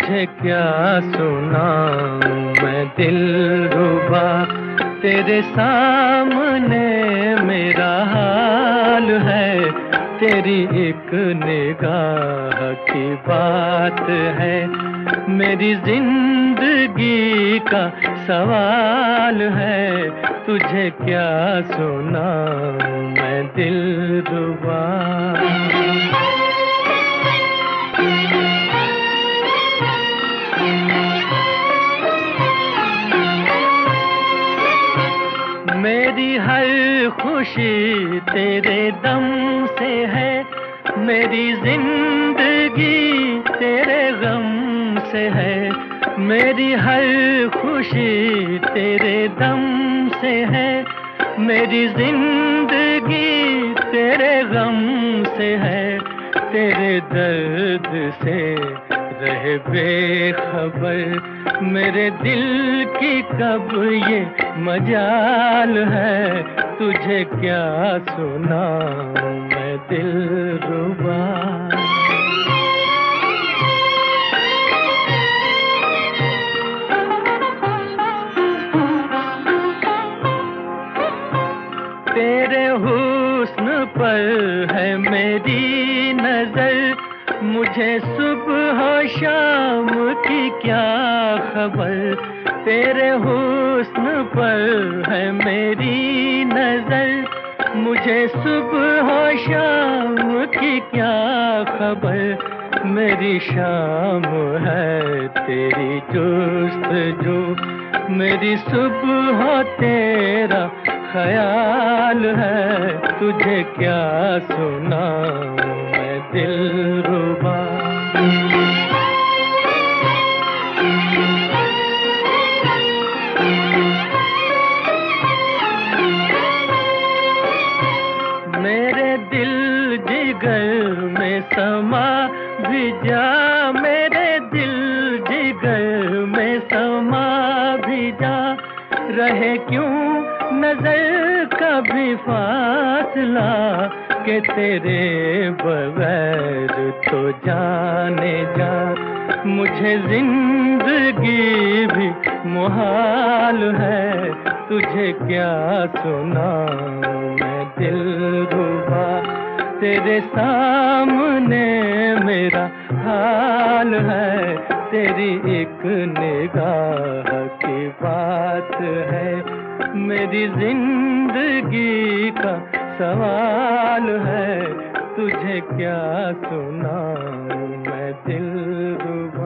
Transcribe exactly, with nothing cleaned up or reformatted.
तुझे क्या सुनाऊं मैं दिलरुबा, तेरे सामने मेरा हाल है। तेरी एक निगाह की बात है, मेरी जिंदगी का सवाल है। तुझे क्या सुनाऊं मैं दिलरुबा। मेरी हर खुशी तेरे दम से है, मेरी जिंदगी तेरे गम से है। मेरी हर खुशी तेरे दम से है, मेरी जिंदगी तेरे गम से है। तेरे दर्द से रहे बेखबर, मेरे दिल की कब ये मजाल है। तुझे क्या सुनाऊं मैं दिलरुबा। तेरे हुस्न पर है मेरी नजर, मुझे सुबह शाम की क्या खबर। तेरे हुस्न पर है मेरी नजर, मुझे सुबह शाम की क्या खबर। मेरी शाम है तेरी जुस्तजू, मेरी सुबह तेरा ख्याल है। तुझे क्या सुनाऊं मैं दिलरुबा। मेरे दिल जिगर में समा भी जा, मेरे दिल जिगर में समा भी जा। रहे क्यों नजर का भी फासला, के तेरे बगैर तो जाने जा। मुझे जिंदगी भी मुहाल है। तुझे क्या सुनाऊं मैं दिलरुबा, तेरे सामने मेरा हाल है। तेरी एक निगाह की बात है, मेरी जिंदगी का सवाल है। तुझे क्या सुनाऊं मैं दिलरुबा।